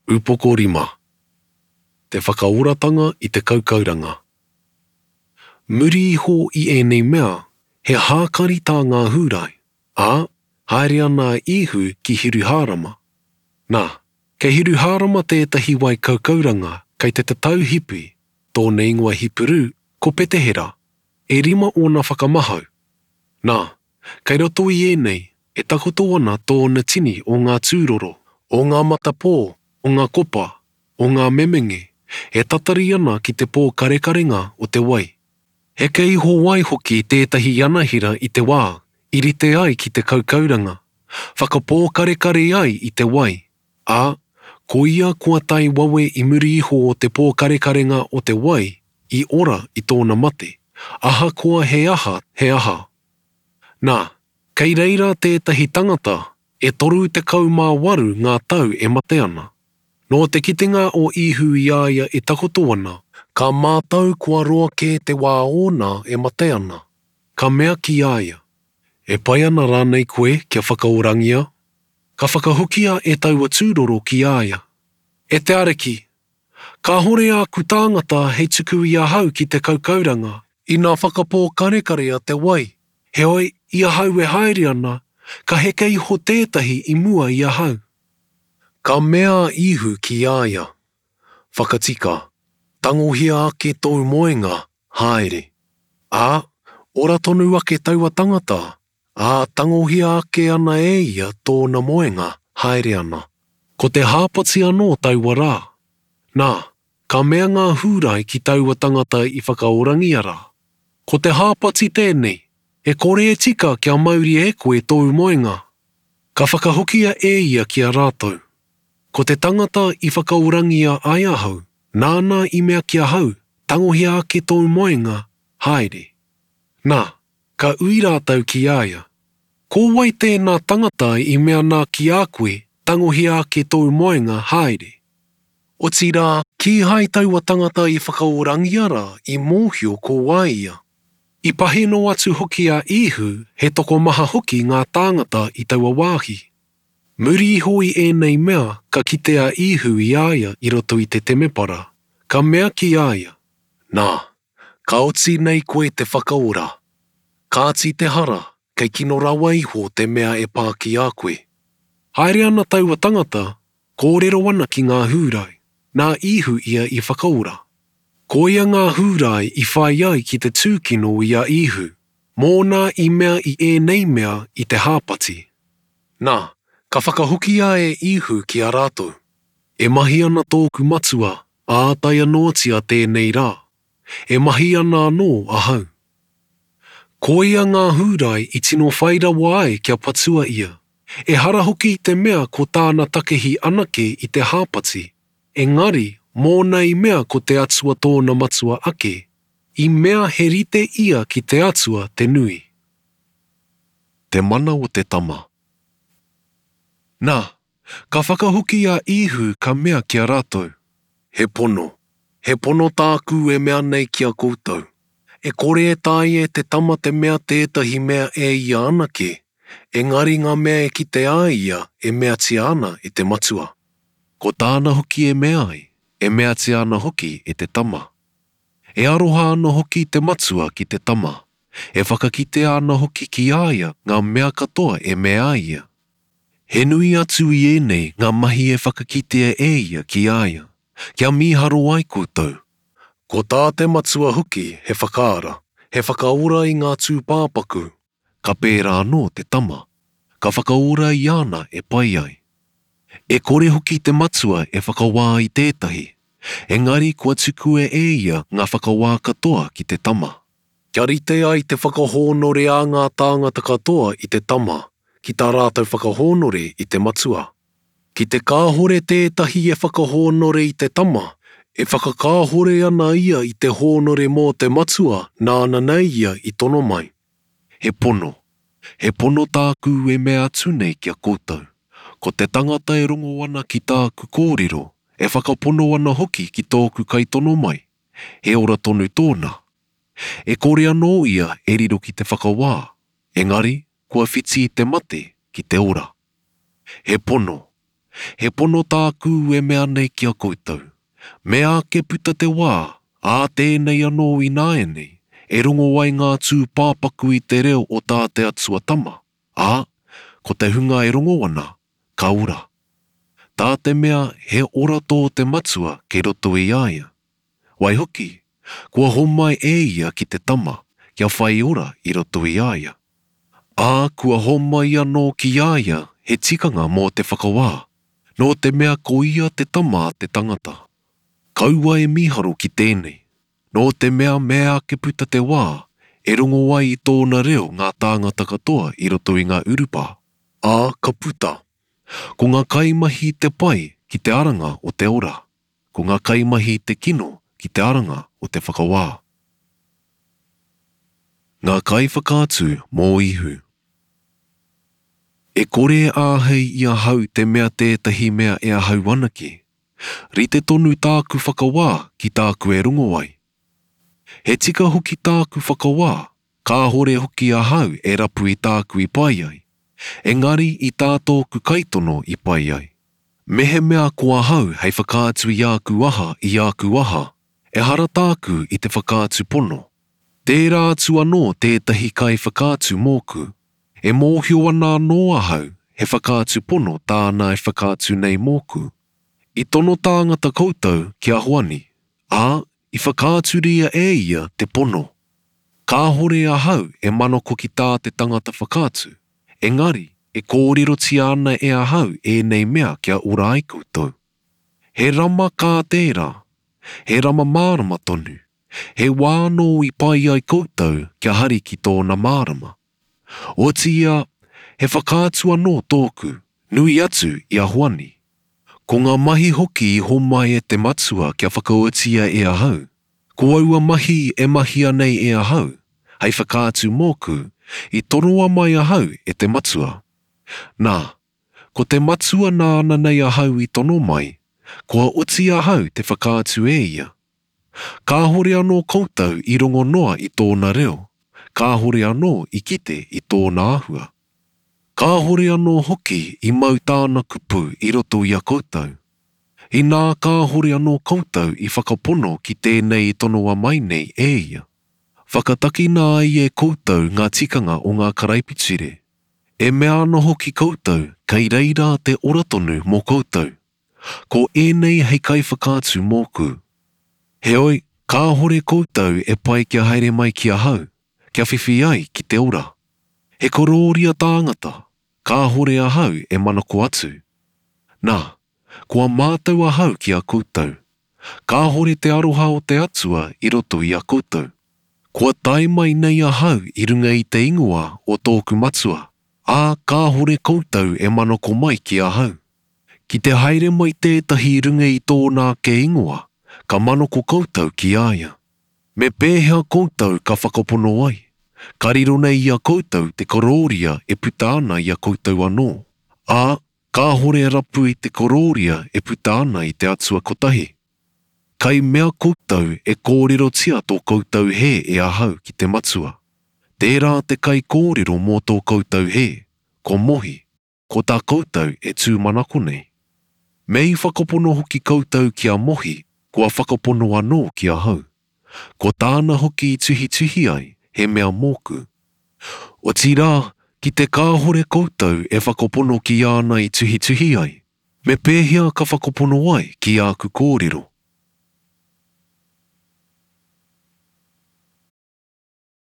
Upoko 5. Te whakaoratanga I te kaukauranga. Muri iho I ēnei mea, he hākari tā ngā hūrai, ā, haere ana ihu ki hiruhārama. Nā, kei hiruhārama tētahi wai kaukauranga kei te tauhipi, tōna ingoa hipuru, ko Petehera, e 5 ona whakamahau. Nā, kei roto I ēnei, e takoto ana tōna tini o ngā tūroro, o ngā matapō, o ngā kopa, o ngā memenge, e tatari ana ki te pō karekarenga o te wai. He kei ho wai hoki tētahi anahira I te wā, irite ai ki te kaukauranga, whakapō karekare ai I te wai, ā, ko ia kua tai wawe I muri iho o te pō karekarenga o te wai, I ora I tōna mate, aha koa he aha, he aha. Nā, kei reira tētahi tangata, e 38 ngā tau e mate ana. Nō te kitenga o ihu I aia e takoto ana, ka mātau kua roa ke te wā ona e mate ana. Ka mea ki aia. E pai ana rānei koe kia whakaorangia. Ka whakahukia e taua tūroro ki aia. E te areki. Ka hore aku tāngata hei tuku I ahau ki te kaukauranga, I nā whakapō karekare a te wai. He oi, I ahau e haere ana, ka heke iho tētahi I mua I ahau. Ka mea ihu ki aia. Whakatika. Tangohia ake tō moenga, haere. Ā, ora tonu ake taua tangata. Ā, tangohia ake ana e ia tōna moenga, haere ana. Ko te hāpati anō taua rā. Nā, ka mea ngā hūrai ki taua tangata I whakaorangia rā. Ko te hāpati tēnei, e kore e tika kia mauri e koe tō moenga. Ka whakahokia e ia ki a rātou. Ko te tangata I whakaorangia ai ahau, nāna I mea ki ahau, tangohia ake tō moenga, haere. Nā, ka ui rātau ki aia. Ko wai tēnā tangata I mea nā ki a koe, tangohia ake tō moenga, haere. O tira, ki hai taua tangata I whakaorangia rā I mōhio ko waia. I paheno atu hoki a ihu, he toko maha hoki ngā tāngata I taua wāhi. Muri iho I ēnei mea ka kitea ihu I aia I roto I te temepara. Ka mea ki aia. Nā, ka oti nei koe te whakaora. Kāti te hara, kei kino rawa iho te mea e pā ki a koe. Haere ana taua tangata, kōrero ana ki ngā hūrai. Nā ihu ia I whakaora. Ko ia ngā hūrai I whai ai ki te tūkino I a ihu. Mōna I mea I ēnei mea I te hāpati. Nā, ka whakahukia e ihu ki a rātou. E mahi ana tōku matua, ātai anōtia tēnei rā. E mahi ana anō ahau. Ko ia ngā hūrai I tino whairawa ai kia patua ia. E hara hoki I te mea ko tāna takehi anake I te hāpati. Engari, mōna I mea ko te atua tōna matua ake. I mea he rite ia ki te atua te nui. Te mana o te tama. Nā, ka whakahoki a ihu ka mea ki a rātou. He pono. He pono tāku e mea nei ki a koutou. E kore e tai e te tama te mea tētahi mea e ia anake. Engari ngā mea e ki te a ia e mea tia ana e te matua. Ko tāna hoki e mea ai, e mea tia ana hoki e te tama. E aroha ana hoki te matua ki te tama. E whakakite ana hoki ki aia ngā mea katoa e mea ia. He nui atu I ēnei ngā mahi e whakakitea e ia ki aia. Kia miharo ai koutou. Ko tā te matua hoki he whakaara. He whakaora I ngā tūpāpaku. Ka pērā anō te tama. Ka whakaora I ana e pai ai. E kore hoki te matua e whakawā I tētahi. Engari kua tuku e ia ngā whakawā katoa ki te tama. Kia rite ai te whakahōnore a ngā tāngata katoa I te tama. Ki tā rātou whakahōnore I te matua. Ki te kāhore tētahi e whakahōnore I te tama, e whakakāhore ana ia I te hōnore mō te matua nāna nei ia I tono mai. He pono. He pono tāku e mea atu nei kia koutou. Ko te tangata e rongo ana ki tāku kōrero, e whakapono ana hoki ki tōku kai tono mai. He ora tonu tōna. E kore anō ia e riro ki te whakawā. Engari, kua whiti I te mate ki te ora. He pono. He pono tāku e mea nei ki a koutou. Mea ke puta te wā, a tēnei anō I nāenei, e rongo ai ngā tū pāpaku I te reo o tā te atua tama. Ā, ko te hunga e rongo ana, ka ura. Tā te mea he ora tō te matua ke roto I aia. Wai hoki, kua homai e ia ki te tama, kia whai ora I roto I aia. Ā, kua homai anō ki aia, he tikanga mō te whakawā, no te mea ko ia te tama te tangata. Kaua e miharo ki tēnei, no te mea ke puta te wā, e rongo ai I tōna reo ngā tāngata katoa I roto I ngā urupa. Ā, ka puta. Ko ngā kaimahi te pai ki te aranga o te ora. Ko ngā kaimahi te kino ki te aranga o te whakawā. Ngā kai whakātu mō ihu. E kore āhei ia hau te mea tētahi mea e ahau anaki. Rite tonu tāku whakawā ki tāku e rongo ai. He tika hoki tāku whakawā, ka hore hoki a hau e rapu I tāku I pai ai. Engari I tātōku kaitono I pai ai. Mehe mea kua hau hei whakātu I aku aha, e hara tāku I te whakātu pono. Tērā atu anō tētahi kai whakātu mōku, e mōhio ana anō ahau he whakātu pono tāna e whakātu nei mōku. I tono tāngata koutou ki a hoani, ā, I whakāturia e ia te pono. Ka hore a hau e manoko ki tā te tangata whakātu, engari e kōrero tia ana e a hau e nei mea kia ura ai koutou. He rama kā tērā, he rama mārama tonu, he wāno I pai ai koutou kia hari ki tōna mārama. O tia, he whakātu anō tōku, nui atu I a hoani. Ko ngā mahi hoki I homai e te matua kia whakaotia e a hau. Ko aua mahi e mahi anei e a hau, hei whakātu mōku, I toroa mai a hau e te matua. Nā, ko te matua nā ana nei a hau I tono mai, kua oti a hau te whakātu e ia. Ka hore anō koutou I rongo noa I tōna reo, ka hore anō I kite I tōna ahua. Ka hore anō hoki I mau tāna kupu I roto I a koutou. I nā ka hore anō koutou I whakapono ki tēnei tonoa mai nei e ia. Whakataki nā ai e koutou ngā tikanga o ngā karaipitire. E mea ana hoki koutou kei reira te oratonu mō koutou. Ko ēnei hei kai whakātu mōku. Heoi, ka hore koutou e pai kia haere mai ki a hau, kia whiwhi ai ki te ora. He korōria tāngata, ka hore a hau e manako atu. Nā, kua mātou a hau ki a koutou. Ka hore te aroha o te atua I roto I a koutou. Kua tai mai nei a hau I runga I te ingoa o tōku matua. Ā, ka hore koutou e manako mai ki a hau. Ki te haere mai tētahi runga I tōnā ke ingoa, ka manoko koutou ki aia. Me pēhea koutou ka whakapono ai. Ka riro nei I a koutou te korōria e puta ana I a koutou anō. Ā, ka hore rapu I te korōria e puta ana I te atua kotahi. Kai mea koutou e kōrero tia tō koutou he e ahau ki te matua. Tērā te kai kōrero mō tō koutou he, ko mohi, ko tā koutou e tūmanako nei. Mei whakapono hoki koutou ki a mohi, kua whakapono anō ki a hau. Ko tāna hoki I tuhi ai, he mea mōku. O tirā, ki te kāhore koutou e whakapono ki ana I tuhi ai, me pēhea ka whakapono ai ki āku kōrero.